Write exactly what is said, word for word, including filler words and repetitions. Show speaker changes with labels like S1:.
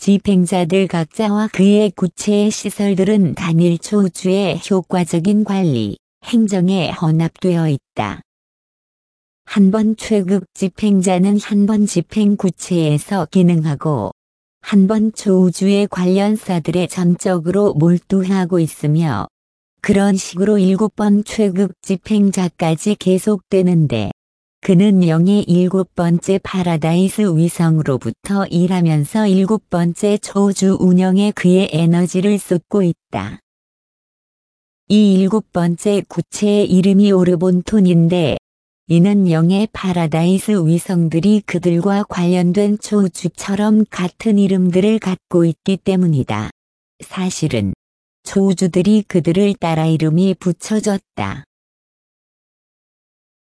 S1: 집행자들 각자와 그의 구체의 시설들은 단일 초우주의 효과적인 관리, 행정에 헌합되어 있다. 한 번 최급 집행자는 한 번 집행 구체에서 기능하고 한 번 초우주의 관련사들에 전적으로 몰두하고 있으며 그런 식으로 일곱 번 최급 집행자까지 계속되는데 그는 영의 일곱 번째 파라다이스 위성으로부터 일하면서 일곱 번째 초우주 운영에 그의 에너지를 쏟고 있다. 이 일곱 번째 구체의 이름이 오르본톤인데 이는 영의 파라다이스 위성들이 그들과 관련된 초우주처럼 같은 이름들을 갖고 있기 때문이다. 사실은 초우주들이 그들을 따라 이름이 붙여졌다.